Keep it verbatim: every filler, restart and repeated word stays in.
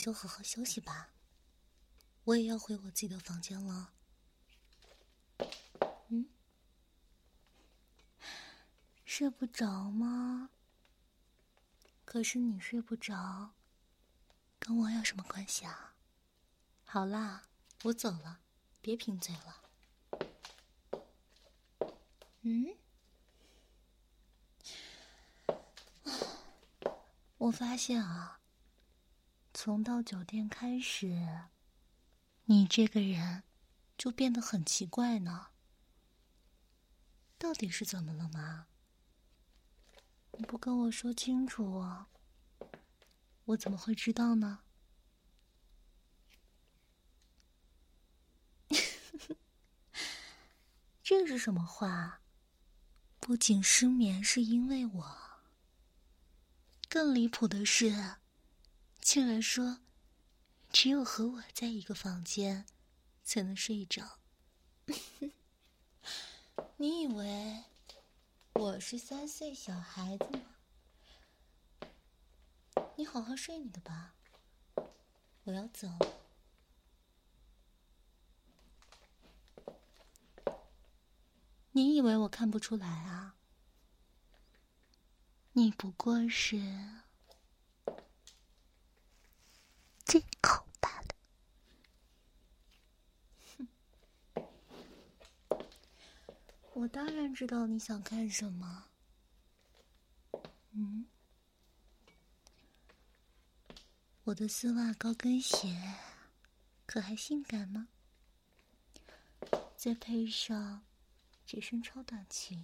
就好好休息吧，我也要回我自己的房间了。嗯，睡不着吗？可是你睡不着，跟我有什么关系啊？好啦，我走了，别贫嘴了。嗯，我发现啊，从到酒店开始，你这个人就变得很奇怪呢。到底是怎么了吗？你不跟我说清楚啊，我怎么会知道呢？这是什么话？不仅失眠是因为我，更离谱的是，竟然说只有和我在一个房间才能睡着。你以为我是三岁小孩子吗？你好好睡你的吧，我要走。你以为我看不出来啊？你不过是借口罢了。哼，我当然知道你想干什么。嗯，我的丝袜高跟鞋可还性感吗？再配上这身超短裙，